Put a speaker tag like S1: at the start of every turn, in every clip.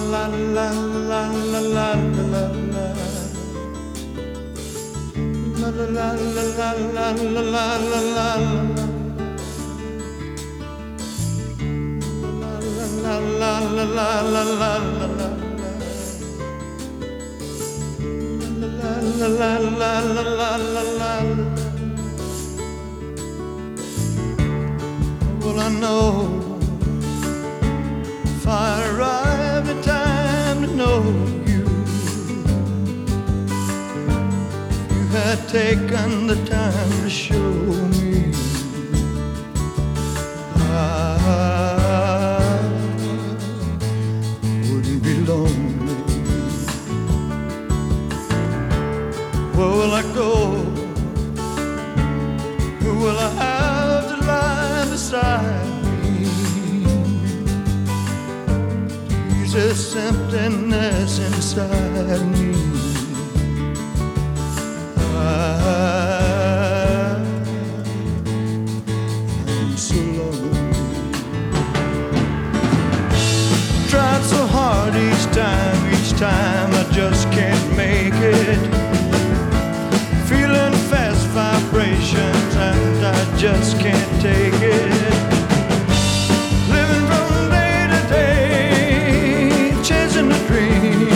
S1: Well, I know if I arrive in time to know you, you had taken the time to show me I wouldn't be lonely. Where will I go? Who will I have to lie beside me? Ease this emptiness inside me. I'm so lonely. Tried so hard each time I just can't make it. Feeling fast vibrations and I just can't take it. Living from day to day, chasing a dream.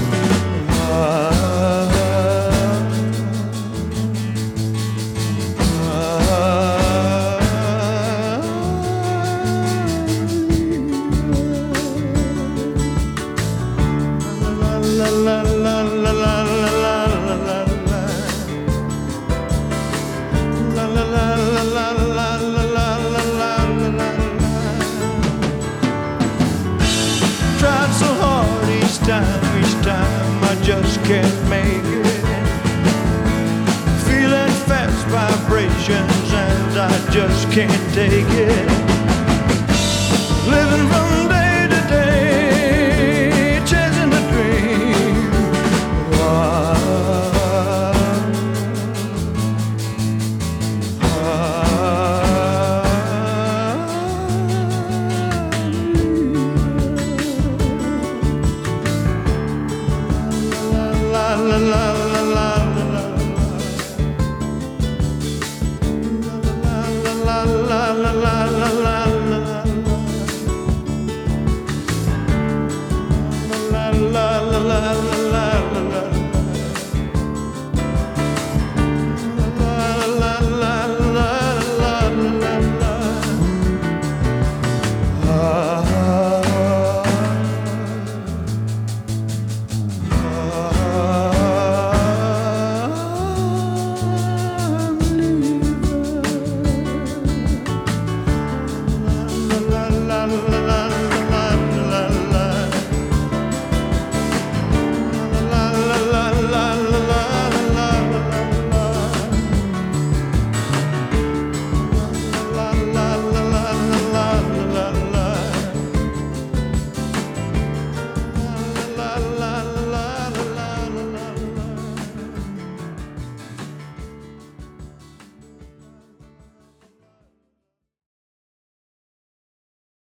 S1: La la la la la la la la la. La la la la la la la la la la. Tried so hard each time I just can't make it. Feeling fast vibrations and I just can't take it. Living from day to day, chasing a dream. La la la